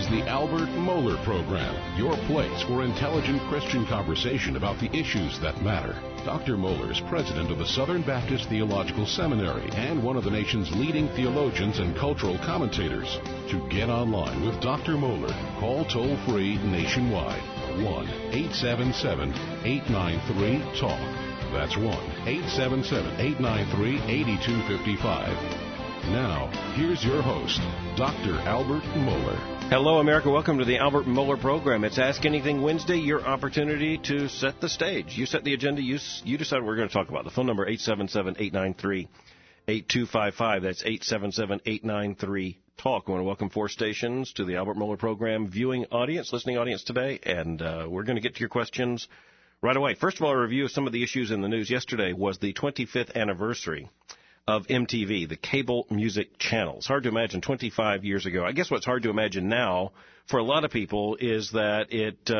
the Albert Mohler Program, your place for intelligent Christian conversation about the issues that matter. Dr. Mohler is president of the Southern Baptist Theological Seminary and one of the nation's leading theologians and cultural commentators. To get online with Dr. Mohler, call toll-free nationwide, 1-877-893-TALK. That's 1-877-893-8255. Now, here's your host, Dr. Albert Mohler. Hello, America. Welcome to the Albert Mohler Program. It's Ask Anything Wednesday, your opportunity to set the stage. You set the agenda. You decide what we're going to talk about. The phone number, 877-893-8255. That's 877-893-TALK. I want to welcome 4 stations to the Albert Mohler Program viewing audience, listening audience today, and we're going to get to your questions right away. First of all, a review of some of the issues in the news. Yesterday was the 25th anniversary of MTV, the cable music channel. It's hard to imagine 25 years ago. I guess what's hard to imagine now for a lot of people is that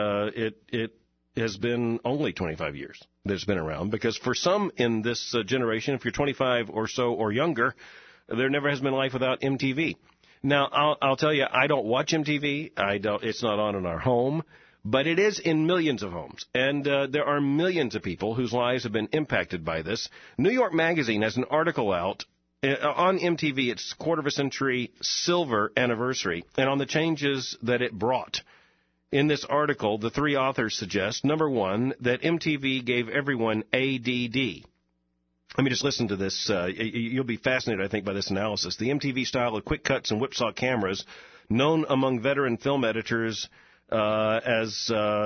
it has been only 25 years that it's been around, because for some in this generation, if you're 25 or so or younger, there never has been life without MTV. Now, I'll tell you, I don't watch MTV. It's not on in our home. But it is in millions of homes, and there are millions of people whose lives have been impacted by this. New York Magazine has an article out on MTV. It's quarter of a century silver anniversary, and on the changes that it brought. In this article, the 3 authors suggest, number 1, that MTV gave everyone ADD. Let me just listen to this. You'll be fascinated, I think, by this analysis. The MTV style of quick cuts and whipsaw cameras, known among veteran film editors as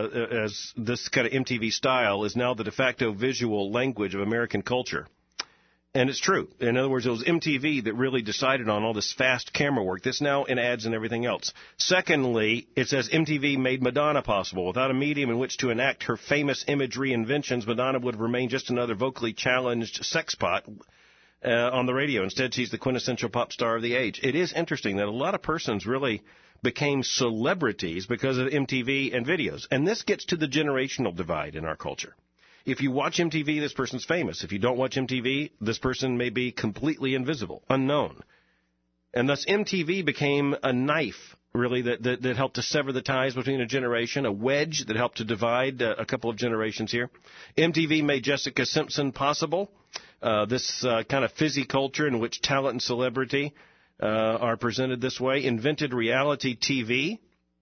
this kind of MTV style, is now the de facto visual language of American culture. And it's true. In other words, it was MTV that really decided on all this fast camera work that's now in ads and everything else. Secondly, it says MTV made Madonna possible. Without a medium in which to enact her famous imagery inventions, Madonna would have remained just another vocally challenged sex pot on the radio. Instead, she's the quintessential pop star of the age. It is interesting that a lot of persons really became celebrities because of MTV and videos. And this gets to the generational divide in our culture. If you watch MTV, this person's famous. If you don't watch MTV, this person may be completely invisible, unknown. And thus MTV became a knife, really, that helped to sever the ties between a generation, a wedge that helped to divide a couple of generations here. MTV made Jessica Simpson possible, this kind of fizzy culture in which talent and celebrity are presented this way. Invented reality TV.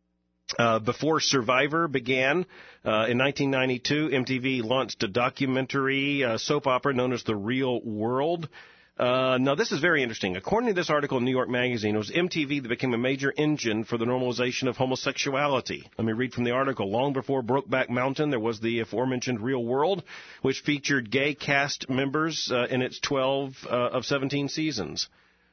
Before Survivor began in 1992, MTV launched a documentary soap opera known as The Real World. Now, this is very interesting. According to this article in New York Magazine, it was MTV that became a major engine for the normalization of homosexuality. Let me read from the article. Long before Brokeback Mountain, there was the aforementioned Real World, which featured gay cast members in its 12 of 17 seasons.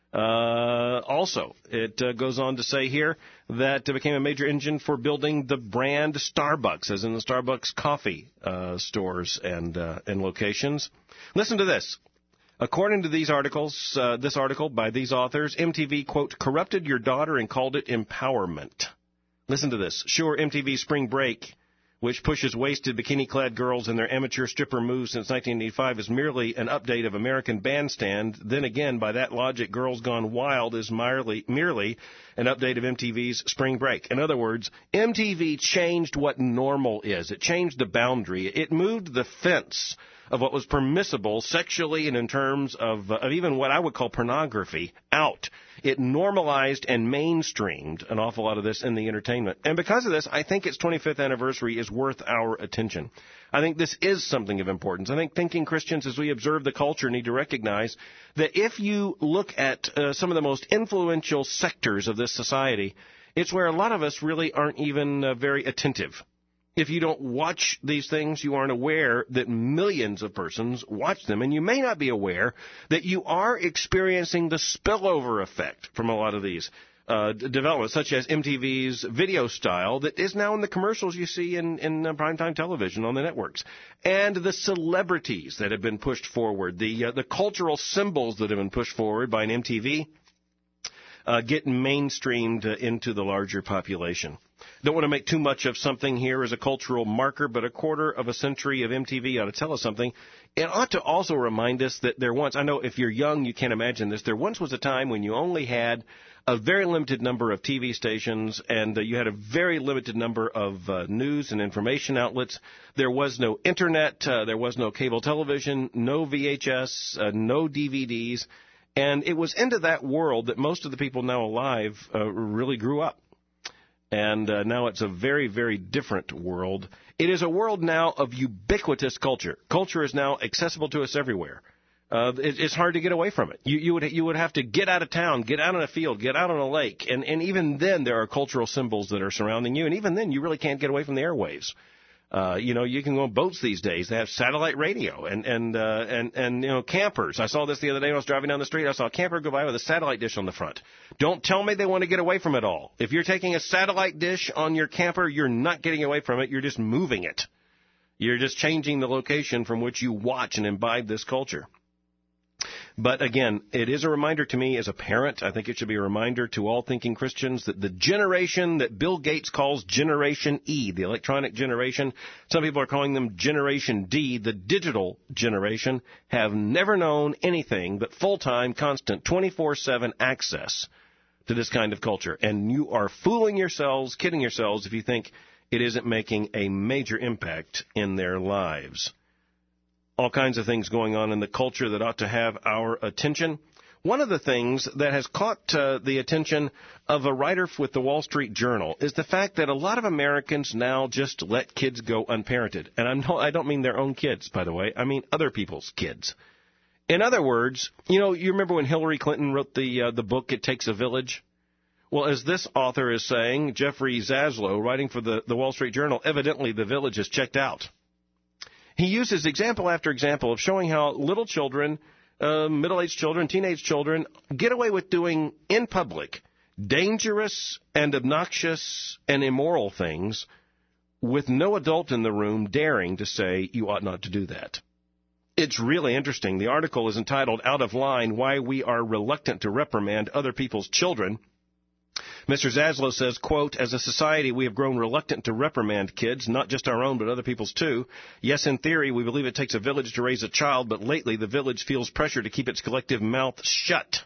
Also, it goes on to say here that it became a major engine for building the brand Starbucks, as in the Starbucks coffee stores and locations. Listen to this. According to these articles, this article by these authors, MTV, quote, corrupted your daughter and called it empowerment. Listen to this. Sure, MTV Spring Break, which pushes wasted bikini-clad girls and their amateur stripper moves since 1985, is merely an update of American Bandstand. Then again, by that logic, Girls Gone Wild is merely an update of MTV's Spring Break. In other words, MTV changed what normal is. It changed the boundary. It moved the fence of what was permissible sexually and in terms of even what I would call pornography out. It normalized and mainstreamed an awful lot of this in the entertainment. And because of this, I think its 25th anniversary is worth our attention. I think this is something of importance. I think thinking Christians, as we observe the culture, need to recognize that if you look at some of the most influential sectors of this society, it's where a lot of us really aren't even very attentive. If you don't watch these things, you aren't aware that millions of persons watch them, and you may not be aware that you are experiencing the spillover effect from a lot of these developments, such as MTV's video style that is now in the commercials you see in primetime television on the networks, and the celebrities that have been pushed forward, the cultural symbols that have been pushed forward by an MTV get mainstreamed into the larger population. Don't want to make too much of something here as a cultural marker, but a quarter of a century of MTV ought to tell us something. It ought to also remind us that there once, I know if you're young, you can't imagine this, there once was a time when you only had a very limited number of TV stations and you had a very limited number of news and information outlets. There was no internet, there was no cable television, no VHS, no DVDs, and it was into that world that most of the people now alive really grew up. And now it's a very, very different world. It is a world now of ubiquitous culture. Culture is now accessible to us everywhere. It's hard to get away from it. You would have to get out of town, get out on a field, get out on a lake, and even then there are cultural symbols that are surrounding you, and even then you really can't get away from the airwaves. You can go on boats these days. They have satellite radio and campers. I saw this the other day when I was driving down the street. I saw a camper go by with a satellite dish on the front. Don't tell me they want to get away from it all. If you're taking a satellite dish on your camper, you're not getting away from it. You're just moving it. You're just changing the location from which you watch and imbibe this culture. But again, it is a reminder to me as a parent. I think it should be a reminder to all thinking Christians that the generation that Bill Gates calls Generation E, the electronic generation, some people are calling them Generation D, the digital generation, have never known anything but full-time, constant, 24/7 access to this kind of culture. And you are fooling yourselves, kidding yourselves, if you think it isn't making a major impact in their lives. All kinds of things going on in the culture that ought to have our attention. One of the things that has caught the attention of a writer with the Wall Street Journal is the fact that a lot of Americans now just let kids go unparented. And I don't mean their own kids, by the way. I mean other people's kids. In other words, you remember when Hillary Clinton wrote the book, It Takes a Village? Well, as this author is saying, Jeffrey Zaslow, writing for the Wall Street Journal, evidently the village has checked out. He uses example after example of showing how little children, middle-aged children, teenage children, get away with doing in public dangerous and obnoxious and immoral things with no adult in the room daring to say you ought not to do that. It's really interesting. The article is entitled, Out of Line, Why We Are Reluctant to Reprimand Other People's Children. Mr. Zaslow says, quote, as a society, we have grown reluctant to reprimand kids, not just our own, but other people's too. Yes, in theory, we believe it takes a village to raise a child, but lately the village feels pressure to keep its collective mouth shut.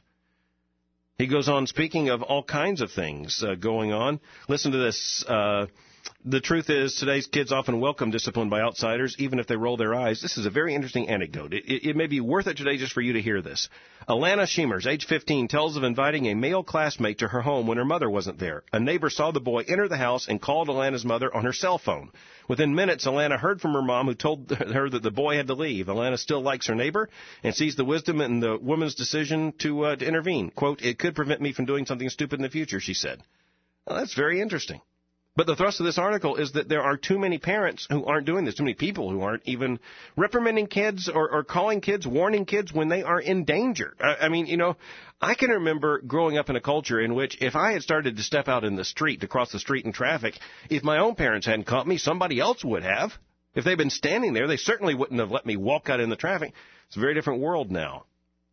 He goes on speaking of all kinds of things going on. Listen to this. The truth is, today's kids often welcome discipline by outsiders, even if they roll their eyes. This is a very interesting anecdote. It may be worth it today just for you to hear this. Alana Sheemers, age 15, tells of inviting a male classmate to her home when her mother wasn't there. A neighbor saw the boy enter the house and called Alana's mother on her cell phone. Within minutes, Alana heard from her mom, who told her that the boy had to leave. Alana still likes her neighbor and sees the wisdom in the woman's decision to intervene. Quote, it could prevent me from doing something stupid in the future, she said. Well, that's very interesting. But the thrust of this article is that there are too many parents who aren't doing this, too many people who aren't even reprimanding kids or calling kids, warning kids when they are in danger. I mean, I can remember growing up in a culture in which if I had started to step out in the street, to cross the street in traffic, if my own parents hadn't caught me, somebody else would have. If they'd been standing there, they certainly wouldn't have let me walk out in the traffic. It's a very different world now.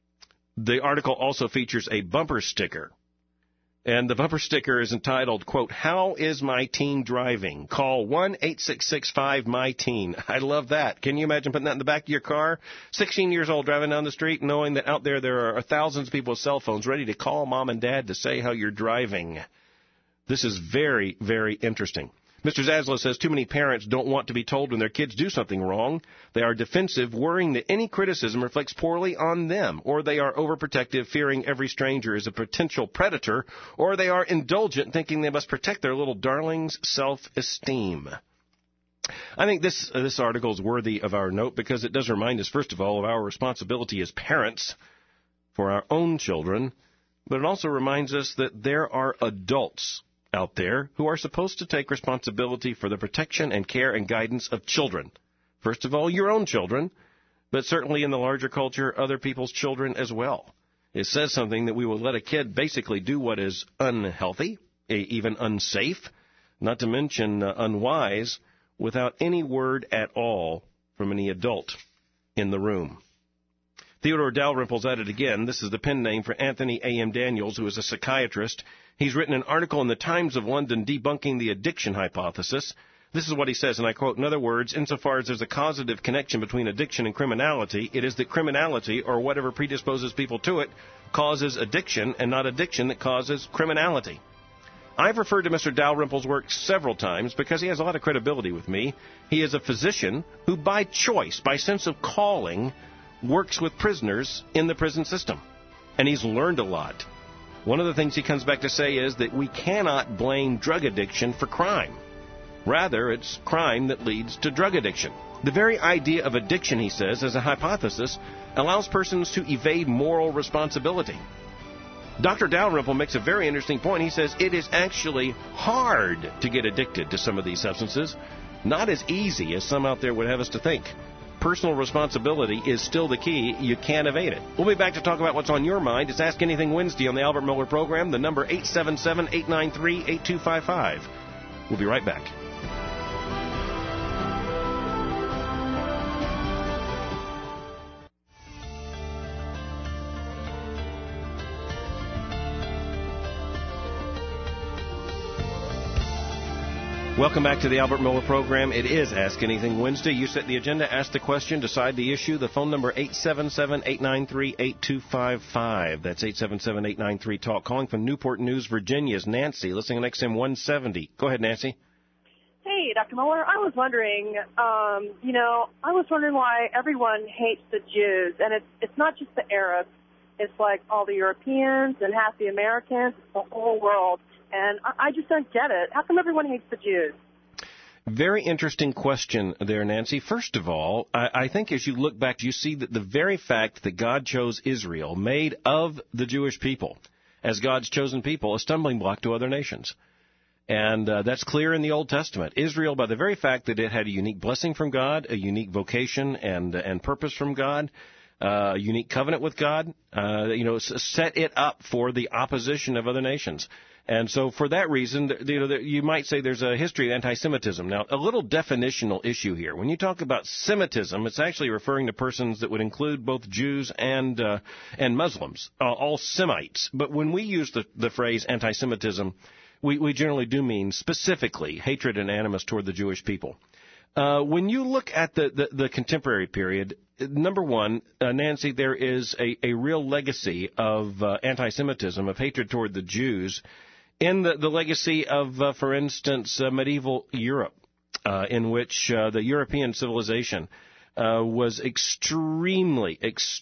The article also features a bumper sticker. And the bumper sticker is entitled, quote, How is my teen driving? Call 1-866-5-MY-TEEN. I love that. Can you imagine putting that in the back of your car? 16 years old, driving down the street, knowing that out there are thousands of people with cell phones ready to call mom and dad to say how you're driving. This is very, very interesting. Mr. Zaslow says too many parents don't want to be told when their kids do something wrong. They are defensive, worrying that any criticism reflects poorly on them, or they are overprotective, fearing every stranger is a potential predator, or they are indulgent, thinking they must protect their little darling's self-esteem. I think this article is worthy of our note because it does remind us, first of all, of our responsibility as parents for our own children, but it also reminds us that there are adults out there who are supposed to take responsibility for the protection and care and guidance of children. First of all, your own children, but certainly in the larger culture, other people's children as well. It says something that we will let a kid basically do what is unhealthy, even unsafe, not to mention unwise, without any word at all from any adult in the room. Theodore Dalrymple's at it again. This is the pen name for Anthony A.M. Daniels, who is a psychiatrist. He's written an article in the Times of London debunking the addiction hypothesis. This is what he says, and I quote, "In other words, insofar as there's a causative connection between addiction and criminality, it is that criminality, or whatever predisposes people to it, causes addiction, and not addiction that causes criminality." I've referred to Mr. Dalrymple's work several times because he has a lot of credibility with me. He is a physician who, by choice, by sense of calling, works with prisoners in the prison system. And he's learned a lot. One of the things he comes back to say is that we cannot blame drug addiction for crime. Rather, it's crime that leads to drug addiction. The very idea of addiction, he says, as a hypothesis, allows persons to evade moral responsibility. Dr. Dalrymple makes a very interesting point. He says it is actually hard to get addicted to some of these substances, not as easy as some out there would have us to think. Personal responsibility is still the key. You can't evade it. We'll be back to talk about what's on your mind. It's Ask Anything Wednesday on the Albert Miller program. The number 877-893-8255. We'll be right back. Welcome back to the Albert Miller program. It is Ask Anything Wednesday. You set the agenda, ask the question, decide the issue. The phone number 877-893-8255. That's 877-893-TALK. Calling from Newport News, Virginia is Nancy, listening on XM 170. Go ahead, Nancy. Hey, Dr. Muller. I was wondering, why everyone hates the Jews, and it's not just the Arabs. It's like all the Europeans and half the Americans, the whole world. And I just don't get it. How come everyone hates the Jews? Very interesting question there, Nancy. First of all, I think as you look back, you see that the very fact that God chose Israel, made of the Jewish people, as God's chosen people, a stumbling block to other nations. And that's clear in the Old Testament. Israel, by the very fact that it had a unique blessing from God, a unique vocation and purpose from God, a unique covenant with God, set it up for the opposition of other nations. And so for that reason, you might say there's a history of anti-Semitism. Now, a little definitional issue here. When you talk about Semitism, it's actually referring to persons that would include both Jews and Muslims, all Semites. But when we use the phrase anti-Semitism, we generally do mean specifically hatred and animus toward the Jewish people. When you look at the contemporary period, number one, Nancy, there is a real legacy of anti-Semitism, of hatred toward the Jews, in the legacy of, for instance, medieval Europe, in which the European civilization was extremely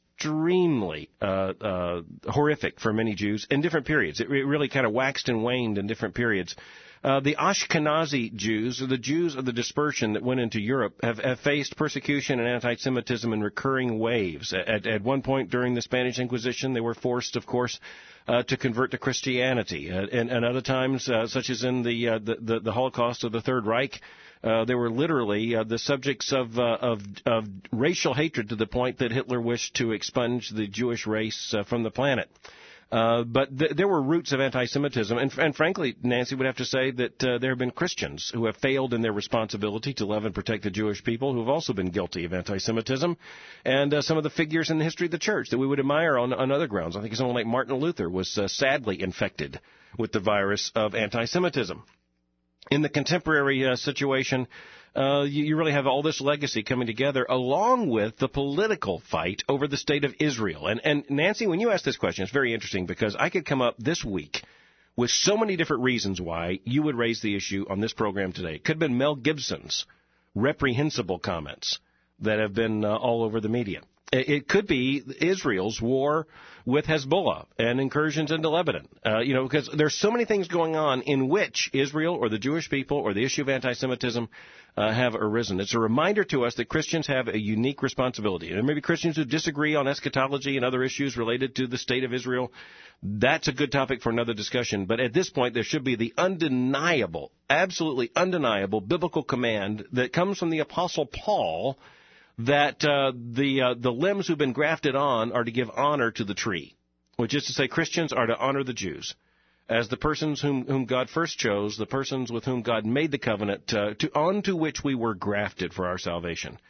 horrific for many Jews in different periods. It really kind of waxed and waned in different periods. The Ashkenazi Jews, or the Jews of the dispersion that went into Europe, have faced persecution and anti-Semitism in recurring waves. At one point during the Spanish Inquisition, they were forced, of course, to convert to Christianity. And other times, such as in the Holocaust of the Third Reich, they were literally the subjects of racial hatred to the point that Hitler wished to expunge the Jewish race from the planet. But there were roots of anti-Semitism, and frankly, Nancy would have to say that there have been Christians who have failed in their responsibility to love and protect the Jewish people who have also been guilty of anti-Semitism, and some of the figures in the history of the church that we would admire on other grounds. I think someone like Martin Luther was sadly infected with the virus of anti-Semitism. In the contemporary situation, you really have all this legacy coming together, along with the political fight over the state of Israel. And Nancy, when you ask this question, it's very interesting because I could come up this week with so many different reasons why you would raise the issue on this program today. It could have been Mel Gibson's reprehensible comments that have been all over the media. It could be Israel's war with Hezbollah and incursions into Lebanon, because there's so many things going on in which Israel or the Jewish people or the issue of anti-Semitism have arisen. It's a reminder to us that Christians have a unique responsibility. And there may be Christians who disagree on eschatology and other issues related to the state of Israel. That's a good topic for another discussion. But at this point, there should be the undeniable, absolutely undeniable biblical command that comes from the Apostle Paul that the limbs who've been grafted on are to give honor to the tree, which is to say Christians are to honor the Jews as the persons whom God first chose, the persons with whom God made the covenant, onto which we were grafted for our salvation.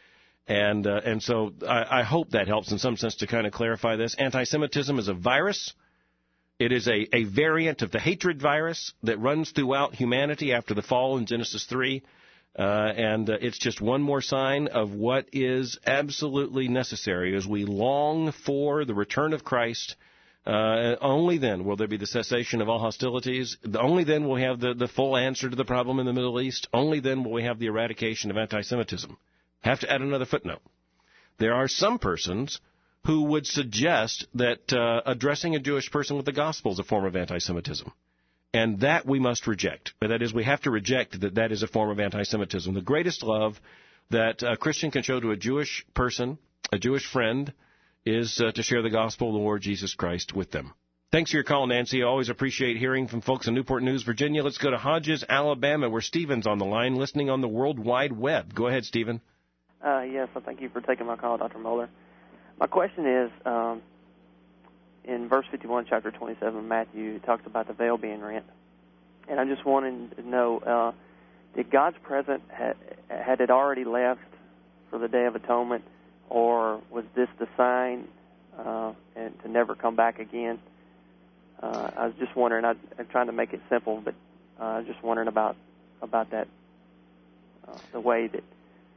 And so I hope that helps in some sense to kind of clarify this. Anti-Semitism is a virus. It is a variant of the hatred virus that runs throughout humanity after the fall in Genesis 3. And it's just one more sign of what is absolutely necessary as we long for the return of Christ. Only then will there be the cessation of all hostilities. Only then will we have the full answer to the problem in the Middle East. Only then will we have the eradication of anti-Semitism. Have to add another footnote. There are some persons who would suggest that addressing a Jewish person with the gospel is a form of anti-Semitism. And that we must reject. But that is, we have to reject that that is a form of anti-Semitism. The greatest love that a Christian can show to a Jewish person, a Jewish friend, is to share the gospel of the Lord Jesus Christ with them. Thanks for your call, Nancy. I always appreciate hearing from folks in Newport News, Virginia. Let's go to Hodges, Alabama, where Stephen's on the line, listening on the World Wide Web. Go ahead, Stephen. Yes, well, thank you for taking my call, Dr. Moeller. My question is, in verse 51, chapter 27 of Matthew, it talks about the veil being rent. And I just wanted to know, did God's presence, had it already left for the Day of Atonement, or was this the sign and to never come back again? I was just wondering, I'm trying to make it simple, but I was just wondering about that, the way that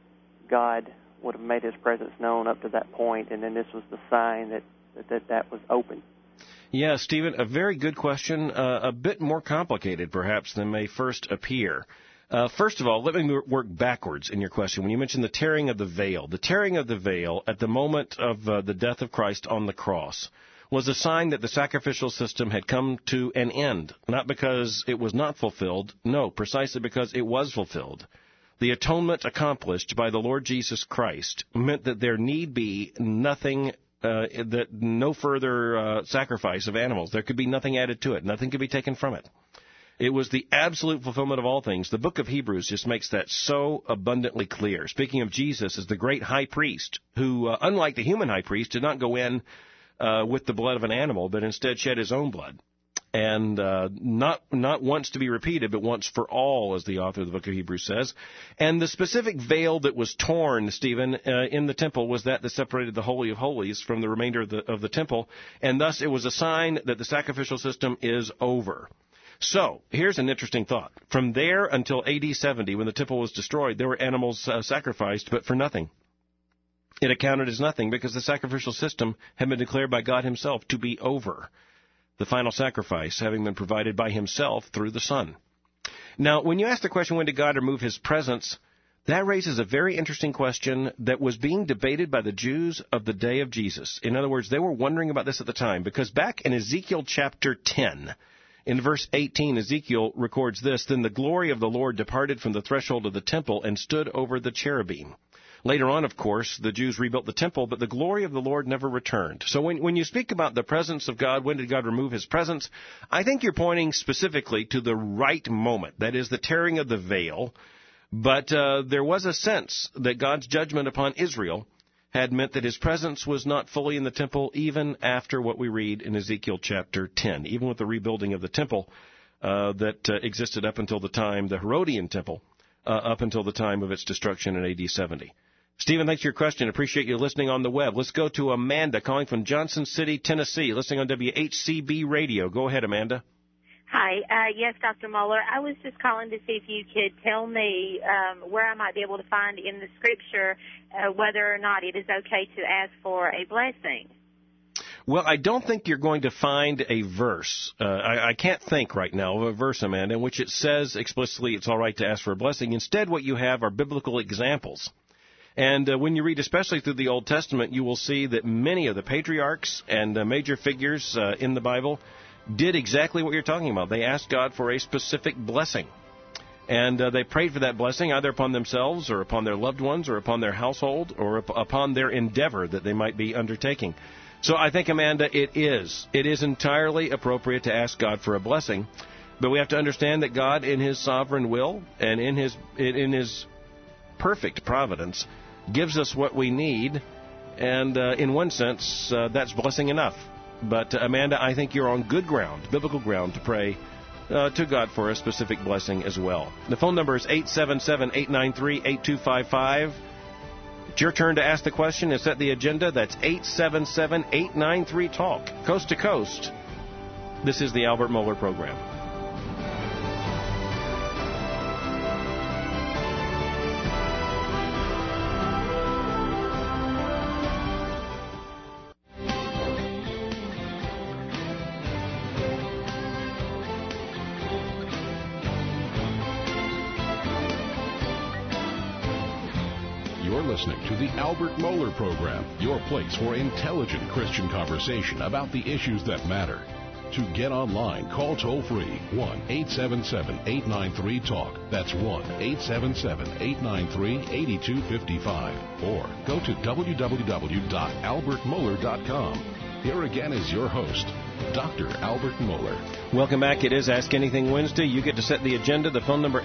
God would have made his presence known up to that point, and then this was the sign that was open. Yeah, Stephen, a very good question, a bit more complicated perhaps than may first appear. First of all, let me work backwards in your question. When you mentioned the tearing of the veil at the moment of the death of Christ on the cross was a sign that the sacrificial system had come to an end, not because it was not fulfilled, no, precisely because it was fulfilled. The atonement accomplished by the Lord Jesus Christ meant that there need be nothing, no further sacrifice of animals. There could be nothing added to it. Nothing could be taken from it. It was the absolute fulfillment of all things. The book of Hebrews just makes that so abundantly clear. Speaking of Jesus as the great high priest, who, unlike the human high priest, did not go in with the blood of an animal, but instead shed his own blood. And not once to be repeated, but once for all, as the author of the book of Hebrews says. And the specific veil that was torn, Stephen, in the temple was that separated the Holy of Holies from the remainder of the temple, and thus it was a sign that the sacrificial system is over. So, here's an interesting thought. From there until AD 70, when the temple was destroyed, there were animals sacrificed, but for nothing. It accounted as nothing because the sacrificial system had been declared by God himself to be over. The final sacrifice having been provided by himself through the Son. Now, when you ask the question, when did God remove his presence, that raises a very interesting question that was being debated by the Jews of the day of Jesus. In other words, they were wondering about this at the time, because back in Ezekiel chapter 10, in verse 18, Ezekiel records this, "Then the glory of the Lord departed from the threshold of the temple and stood over the cherubim." Later on, of course, the Jews rebuilt the temple, but the glory of the Lord never returned. So when you speak about the presence of God, when did God remove his presence, I think you're pointing specifically to the right moment, that is the tearing of the veil. But there was a sense that God's judgment upon Israel had meant that his presence was not fully in the temple even after what we read in Ezekiel chapter 10, even with the rebuilding of the temple that existed up until the time, the Herodian temple, up until the time of its destruction in AD 70. Stephen, thanks for your question. Appreciate you listening on the web. Let's go to Amanda calling from Johnson City, Tennessee, listening on WHCB Radio. Go ahead, Amanda. Hi. Yes, Dr. Moeller. I was just calling to see if you could tell me where I might be able to find in the Scripture whether or not it is okay to ask for a blessing. Well, I don't think you're going to find a verse. I can't think right now of a verse, Amanda, in which it says explicitly it's all right to ask for a blessing. Instead, what you have are biblical examples. And when you read especially through the Old Testament, you will see that many of the patriarchs and major figures in the Bible did exactly what you're talking about. They asked God for a specific blessing. And they prayed for that blessing either upon themselves or upon their loved ones or upon their household or upon their endeavor that they might be undertaking. So I think, Amanda, it is entirely appropriate to ask God for a blessing. But we have to understand that God, in his sovereign will and in his perfect providence, gives us what we need, and in one sense, that's blessing enough. But, Amanda, I think you're on good ground, biblical ground, to pray to God for a specific blessing as well. The phone number is 877-893-8255. It's your turn to ask the question and set the agenda. That's 877-893-TALK. Coast to coast. This is the Albert Mohler Program. Listening to the Albert Mohler Program, your place for intelligent Christian conversation about the issues that matter. To get online, call toll-free 1-877-893-TALK. That's 1-877-893-8255. Or go to www.albertmohler.com. Here again is your host, Dr. Albert Mohler. Welcome back. It is Ask Anything Wednesday. You get to set the agenda. The phone number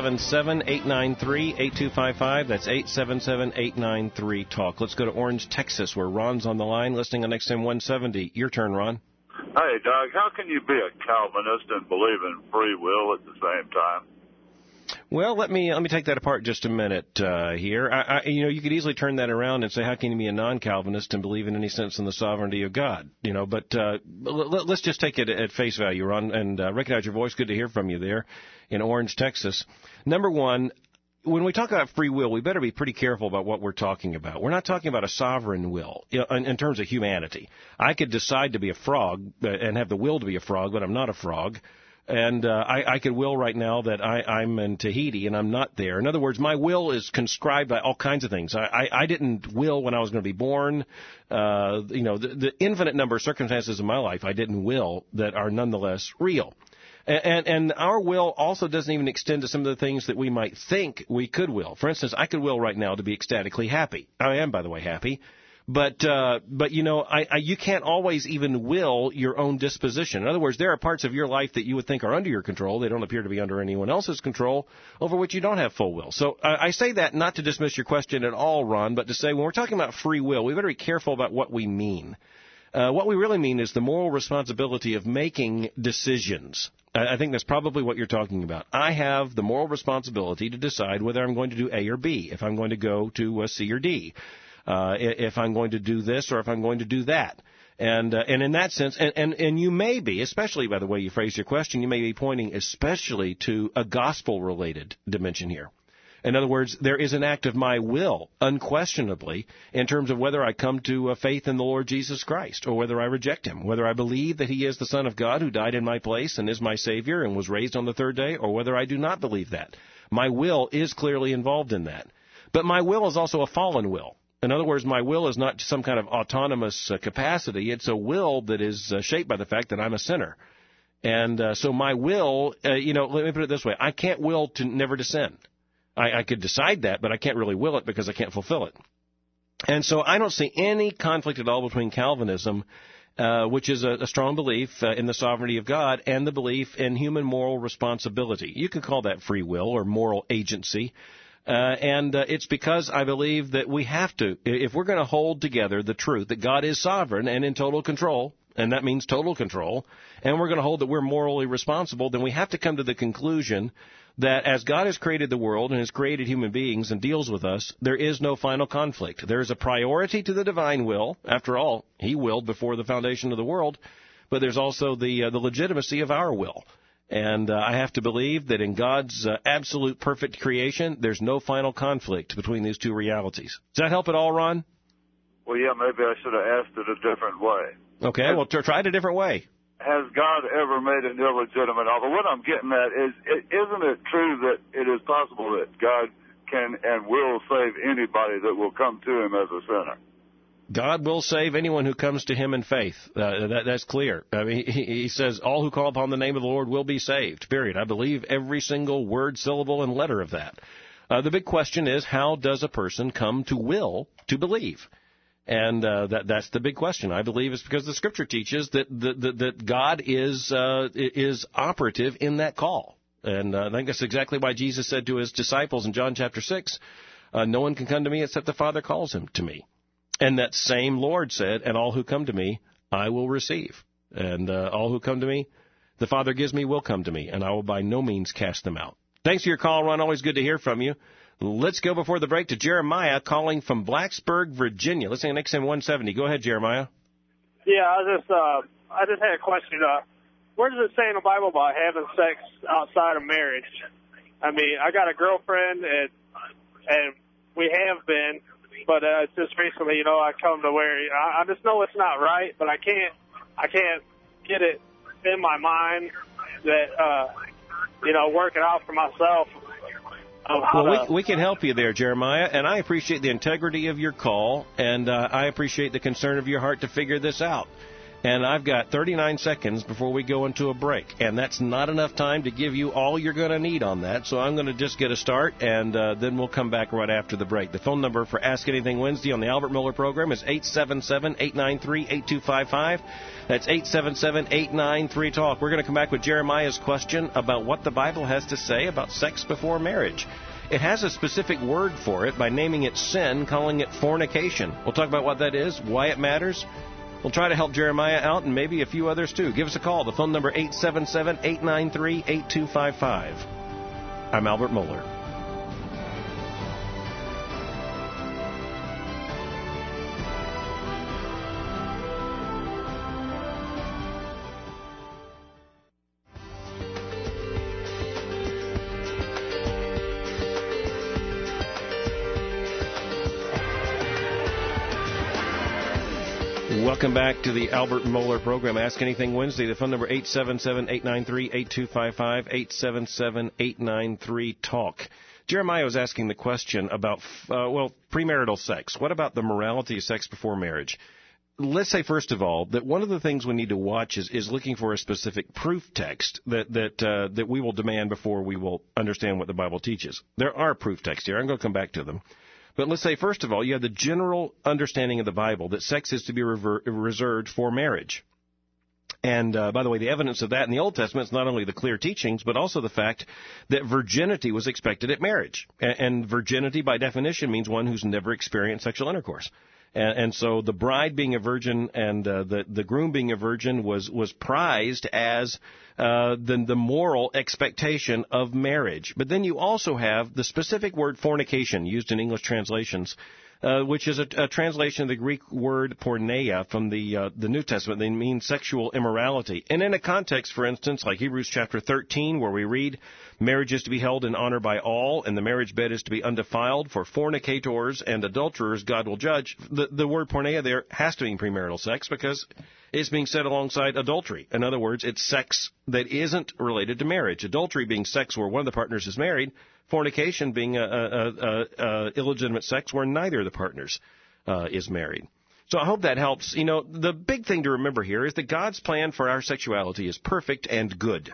877-893-8255. That's 877-893-TALK. Let's go to Orange, Texas, where Ron's on the line, listening on XM 170. Your turn, Ron. Hey, Doug, how can you be a Calvinist and believe in free will at the same time? Well, let me take that apart just a minute here. You could easily turn that around and say, how can you be a non-Calvinist and believe in any sense in the sovereignty of God? But let's just take it at face value, Ron, and recognize your voice. Good to hear from you there in Orange, Texas. Number one, when we talk about free will, we better be pretty careful about what we're talking about. We're not talking about a sovereign will in terms of humanity. I could decide to be a frog and have the will to be a frog, but I'm not a frog. And I could will right now that I'm in Tahiti and I'm not there. In other words, my will is conscribed by all kinds of things. I didn't will when I was going to be born. The infinite number of circumstances in my life I didn't will that are nonetheless real. And our will also doesn't even extend to some of the things that we might think we could will. For instance, I could will right now to be ecstatically happy. I am, by the way, happy. But you can't always even will your own disposition. In other words, there are parts of your life that you would think are under your control. They don't appear to be under anyone else's control, over which you don't have full will. So I say that not to dismiss your question at all, Ron, but to say when we're talking about free will, we better be careful about what we mean. What we really mean is the moral responsibility of making decisions. I think that's probably what you're talking about. I have the moral responsibility to decide whether I'm going to do A or B, if I'm going to go to C or D. If I'm going to do this or if I'm going to do that. And in that sense, and you may be, especially by the way you phrase your question, you may be pointing especially to a gospel-related dimension here. In other words, there is an act of my will, unquestionably, in terms of whether I come to faith in the Lord Jesus Christ or whether I reject him, whether I believe that he is the Son of God who died in my place and is my Savior and was raised on the third day, or whether I do not believe that. My will is clearly involved in that. But my will is also a fallen will. In other words, my will is not some kind of autonomous capacity. It's a will that is shaped by the fact that I'm a sinner. And so my will, let me put it this way. I can't will to never to sin. I could decide that, but I can't really will it because I can't fulfill it. And so I don't see any conflict at all between Calvinism, which is a strong belief in the sovereignty of God, and the belief in human moral responsibility. You could call that free will or moral agency. And it's because I believe that we have to, if we're going to hold together the truth that God is sovereign and in total control, and that means total control, and we're going to hold that we're morally responsible, then we have to come to the conclusion that as God has created the world and has created human beings and deals with us, there is no final conflict. There is a priority to the divine will. After all, he willed before the foundation of the world, but there's also the legitimacy of our will. And I have to believe that in God's absolute perfect creation, there's no final conflict between these two realities. Does that help at all, Ron? Well, yeah, maybe I should have asked it a different way. Okay, well, try it a different way. Has God ever made an illegitimate offer? What I'm getting at is, isn't it true that it is possible that God can and will save anybody that will come to him as a sinner? God will save anyone who comes to him in faith. That's clear. I mean, he says, all who call upon the name of the Lord will be saved, period. I believe every single word, syllable, and letter of that. The big question is, how does a person come to will to believe? And that's the big question. I believe it's because the Scripture teaches that God is operative in that call. And I think that's exactly why Jesus said to his disciples in John chapter 6, no one can come to me except the Father calls him to me. And that same Lord said, and all who come to me, I will receive. And all who come to me, the Father gives me will come to me, and I will by no means cast them out. Thanks for your call, Ron. Always good to hear from you. Let's go before the break to Jeremiah calling from Blacksburg, Virginia. Listening to XM 170. Go ahead, Jeremiah. Yeah, I just had a question. Where does it say in the Bible about having sex outside of marriage? I mean, I got a girlfriend, and we have been, but it's just recently, I come to where I just know it's not right, but I can't get it in my mind that work it out for myself. Well, we can help you there, Jeremiah, and I appreciate the integrity of your call, and I appreciate the concern of your heart to figure this out. And I've got 39 seconds before we go into a break, and that's not enough time to give you all you're going to need on that, so I'm going to just get a start, and then we'll come back right after the break. The phone number for Ask Anything Wednesday on the Albert Mohler program is 877-893-8255. That's 877-893-TALK. We're going to come back with Jeremiah's question about what the Bible has to say about sex before marriage. It has a specific word for it by naming it sin, calling it fornication. We'll talk about what that is, why it matters. We'll try to help Jeremiah out and maybe a few others too. Give us a call. The phone number 877-893-8255. I'm Albert Mohler. Welcome back to the Albert Mohler program. Ask Anything Wednesday. The phone number 877-893-8255, 877-893-TALK. Jeremiah was asking the question about, premarital sex. What about the morality of sex before marriage? Let's say, first of all, that one of the things we need to watch is looking for a specific proof text that we will demand before we will understand what the Bible teaches. There are proof texts here. I'm going to come back to them. But let's say, first of all, you have the general understanding of the Bible that sex is to be reserved for marriage. And, by the way, the evidence of that in the Old Testament is not only the clear teachings, but also the fact that virginity was expected at marriage. And virginity, by definition, means one who's never experienced sexual intercourse. And so the bride being a virgin and the groom being a virgin was prized as the moral expectation of marriage. But then you also have the specific word fornication used in English translations, which is a translation of the Greek word porneia from the New Testament. They mean sexual immorality. And in a context, for instance, like Hebrews chapter 13, where we read, marriage is to be held in honor by all, and the marriage bed is to be undefiled. For fornicators and adulterers God will judge. The word porneia there has to mean premarital sex because it's being said alongside adultery. In other words, it's sex that isn't related to marriage. Adultery being sex where one of the partners is married. Fornication being illegitimate sex where neither of the partners is married. So I hope that helps. The big thing to remember here is that God's plan for our sexuality is perfect and good.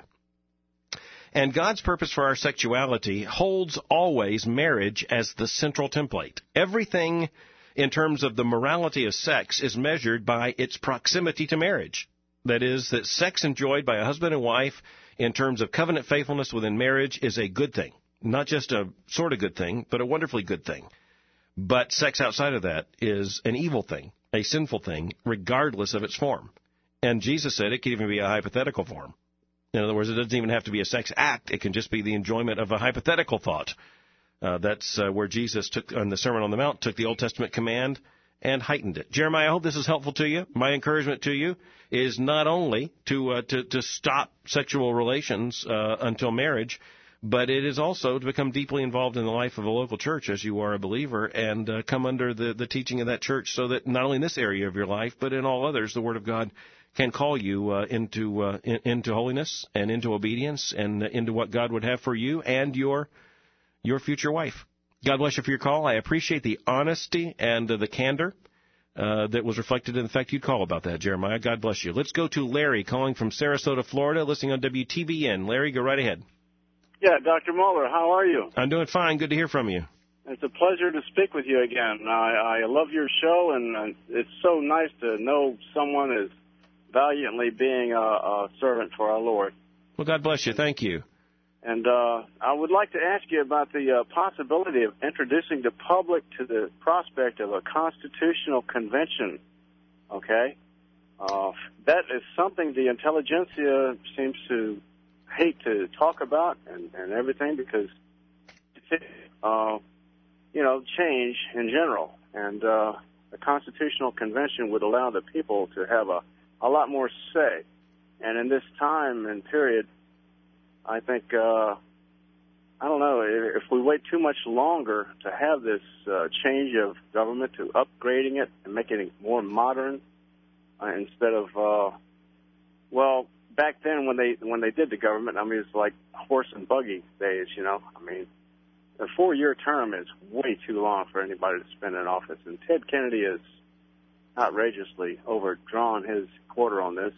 And God's purpose for our sexuality holds always marriage as the central template. Everything in terms of the morality of sex is measured by its proximity to marriage. That is, that sex enjoyed by a husband and wife in terms of covenant faithfulness within marriage is a good thing. Not just a sort of good thing, but a wonderfully good thing. But sex outside of that is an evil thing, a sinful thing, regardless of its form. And Jesus said it could even be a hypothetical form. In other words, it doesn't even have to be a sex act. It can just be the enjoyment of a hypothetical thought. That's where Jesus took, on the Sermon on the Mount, took the Old Testament command and heightened it. Jeremiah, I hope this is helpful to you. My encouragement to you is not only to stop sexual relations until marriage, but it is also to become deeply involved in the life of a local church as you are a believer and come under the teaching of that church so that not only in this area of your life, but in all others, the Word of God can call you into holiness and into obedience and into what God would have for you and your future wife. God bless you for your call. I appreciate the honesty and the candor that was reflected in the fact you'd call about that, Jeremiah. God bless you. Let's go to Larry calling from Sarasota, Florida, listening on WTBN. Larry, go right ahead. Yeah, Dr. Mohler, how are you? I'm doing fine. Good to hear from you. It's a pleasure to speak with you again. I love your show, and it's so nice to know someone is valiantly being a servant for our Lord. Well, God bless you. Thank you. And I would like to ask you about the possibility of introducing the public to the prospect of a constitutional convention, okay? That is something the intelligentsia seems to hate to talk about and everything because change in general. And a constitutional convention would allow the people to have a lot more say. And in this time and period, I think, I don't know, if we wait too much longer to have this change of government, to upgrading it and making it more modern, instead of, back then when they did the government, I mean, it's like horse and buggy days, I mean, a 4-year term is way too long for anybody to spend in office. And Ted Kennedy has outrageously overdrawn his quarter on this.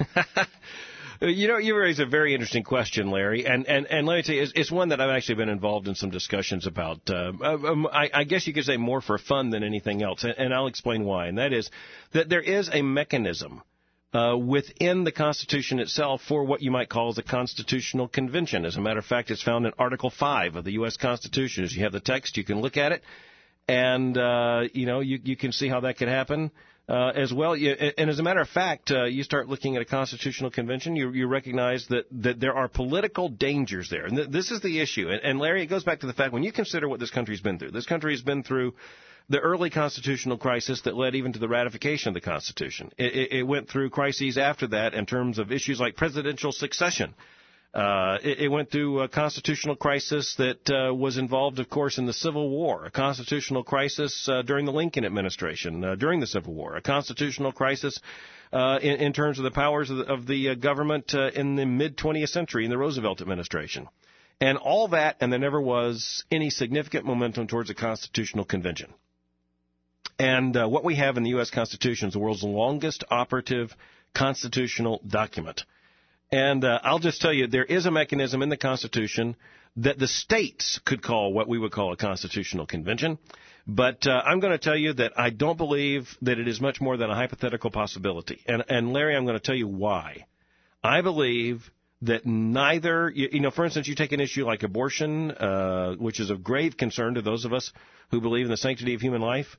You raise a very interesting question, Larry, and let me tell you, it's one that I've actually been involved in some discussions about. I guess you could say more for fun than anything else, and I'll explain why. And that is that there is a mechanism within the Constitution itself for what you might call the Constitutional Convention. As a matter of fact, it's found in Article 5 of the U.S. Constitution. As you have the text, you can look at it, and you can see how that could happen. As well, and as a matter of fact, you start looking at a constitutional convention, you recognize that there are political dangers there. And this is the issue. And Larry, it goes back to the fact when you consider what this country's been through. This country has been through the early constitutional crisis that led even to the ratification of the Constitution. It went through crises after that in terms of issues like presidential succession. It went through a constitutional crisis that was involved, of course, in the Civil War, a constitutional crisis during the Lincoln administration, during the Civil War, a constitutional crisis in terms of the powers of the government in the mid-20th century in the Roosevelt administration. And all that, and there never was any significant momentum towards a constitutional convention. And what we have in the U.S. Constitution is the world's longest operative constitutional document. And I'll just tell you, there is a mechanism in the Constitution that the states could call what we would call a constitutional convention. But I'm going to tell you that I don't believe that it is much more than a hypothetical possibility. And Larry, I'm going to tell you why. I believe that neither, for instance, you take an issue like abortion, which is of grave concern to those of us who believe in the sanctity of human life.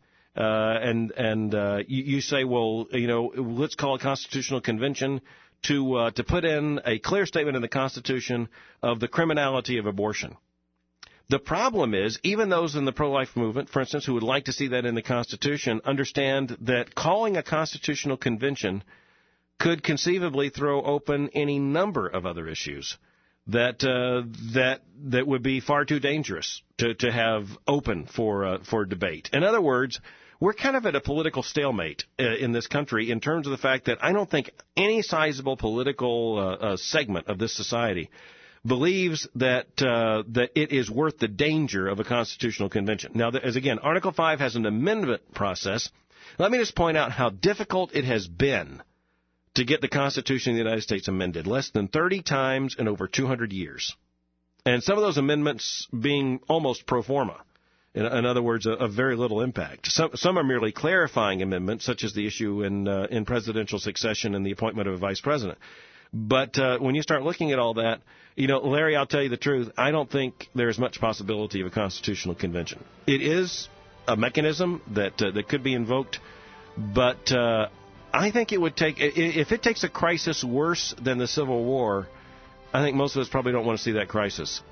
You say, well, let's call a constitutional convention to put in a clear statement in the Constitution of the criminality of abortion. The problem is, even those in the pro-life movement, for instance, who would like to see that in the Constitution, understand that calling a constitutional convention could conceivably throw open any number of other issues that would be far too dangerous to have open for debate. In other words, we're kind of at a political stalemate in this country in terms of the fact that I don't think any sizable political segment of this society believes that it is worth the danger of a constitutional convention. Now, as again, Article 5 has an amendment process. Let me just point out how difficult it has been to get the Constitution of the United States amended, less than 30 times in over 200 years. And some of those amendments being almost pro forma. In other words, of very little impact. Some are merely clarifying amendments, such as the issue in presidential succession and the appointment of a vice president. But when you start looking at all that, Larry, I'll tell you the truth, I don't think there is much possibility of a constitutional convention. It is a mechanism that could be invoked, but I think it would take, if it takes a crisis worse than the Civil War, I think most of us probably don't want to see that crisis.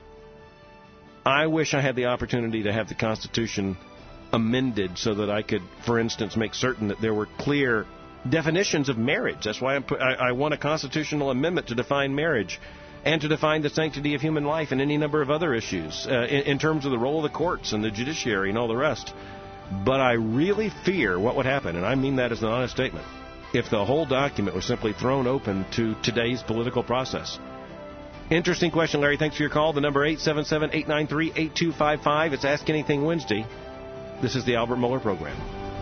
I wish I had the opportunity to have the Constitution amended so that I could, for instance, make certain that there were clear definitions of marriage. That's why I want a constitutional amendment to define marriage and to define the sanctity of human life and any number of other issues in terms of the role of the courts and the judiciary and all the rest. But I really fear what would happen, and I mean that as an honest statement, if the whole document was simply thrown open to today's political process. Interesting question, Larry. Thanks for your call. The number 877-893-8255. It's Ask Anything Wednesday. This is the Albert Mohler Program.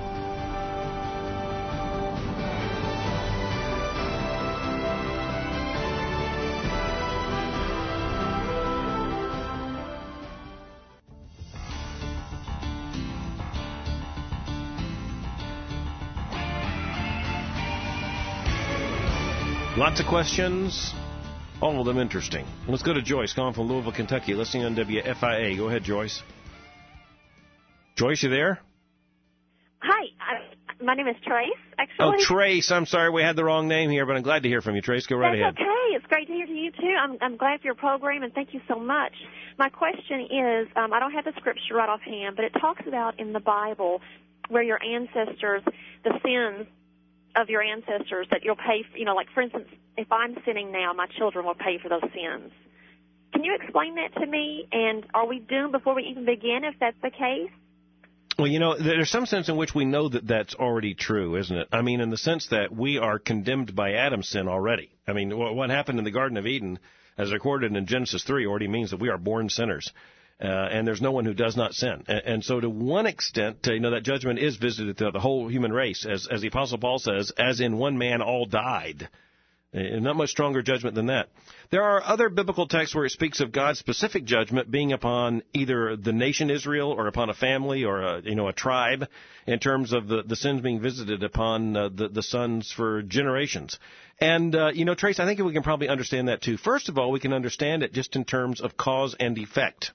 Lots of questions. All of them interesting. Let's go to Joyce, calling from Louisville, Kentucky, listening on WFIA. Go ahead, Joyce. Joyce, you there? Hi, my name is Trace, actually. Oh, Trace. I'm sorry we had the wrong name here, but I'm glad to hear from you, Trace. Go right ahead. Okay. it's great to hear to you, too. I'm glad for your program, and thank you so much. My question is, I don't have the scripture right offhand, but it talks about in the Bible where your ancestors, the sins of your ancestors that you'll pay, like, for instance, if I'm sinning now, my children will pay for those sins. Can you explain that to me? And are we doomed before we even begin if that's the case? Well, there's some sense in which we know that that's already true, isn't it? I mean, in the sense that we are condemned by Adam's sin already. I mean, what happened in the Garden of Eden, as recorded in Genesis 3, already means that we are born sinners. And there's no one who does not sin. And so to one extent, that judgment is visited throughout the whole human race. As the Apostle Paul says, as in one man all died. Not much stronger judgment than that. There are other biblical texts where it speaks of God's specific judgment being upon either the nation Israel or upon a family or a tribe in terms of the sins being visited upon the sons for generations. And, Trace, I think we can probably understand that too. First of all, we can understand it just in terms of cause and effect.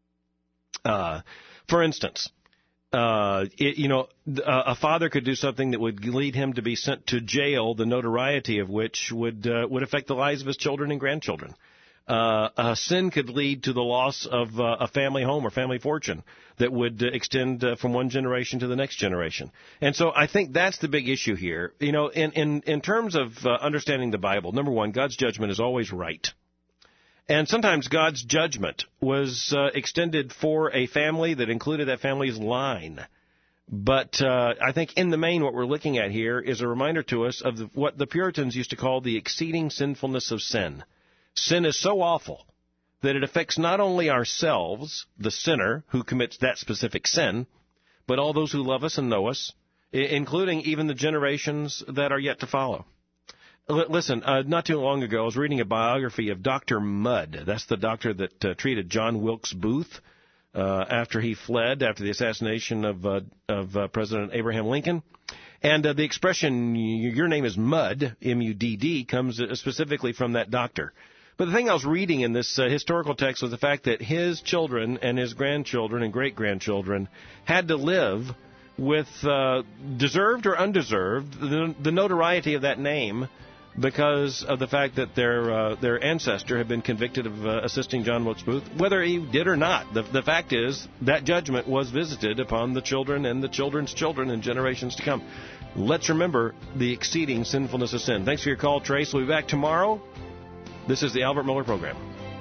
For instance, a father could do something that would lead him to be sent to jail, the notoriety of which would affect the lives of his children and grandchildren. A sin could lead to the loss of a family home or family fortune that would extend from one generation to the next generation. And so I think that's the big issue here. In terms of understanding the Bible, number one, God's judgment is always right. And sometimes God's judgment was extended for a family that included that family's line. But I think in the main what we're looking at here is a reminder to us of what the Puritans used to call the exceeding sinfulness of sin. Sin is so awful that it affects not only ourselves, the sinner who commits that specific sin, but all those who love us and know us, including even the generations that are yet to follow. Listen, not too long ago, I was reading a biography of Dr. Mudd. That's the doctor that treated John Wilkes Booth after he fled after the assassination of President Abraham Lincoln. And the expression, your name is Mudd, M-U-D-D, comes specifically from that doctor. But the thing I was reading in this historical text was the fact that his children and his grandchildren and great-grandchildren had to live with deserved or undeserved the notoriety of that name because of the fact that their ancestor had been convicted of assisting John Wilkes Booth, whether he did or not. The fact is that judgment was visited upon the children and the children's children in generations to come. Let's remember the exceeding sinfulness of sin. Thanks for your call, Trace. We'll be back tomorrow. This is the Albert Mohler Program.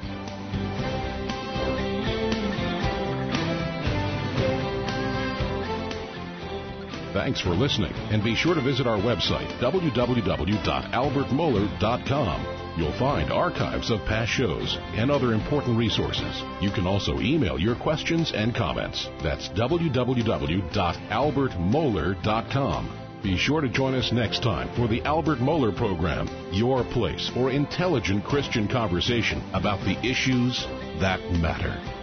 Thanks for listening, and be sure to visit our website, www.albertmohler.com. You'll find archives of past shows and other important resources. You can also email your questions and comments. That's www.albertmohler.com. Be sure to join us next time for the Albert Mohler Program, your place for intelligent Christian conversation about the issues that matter.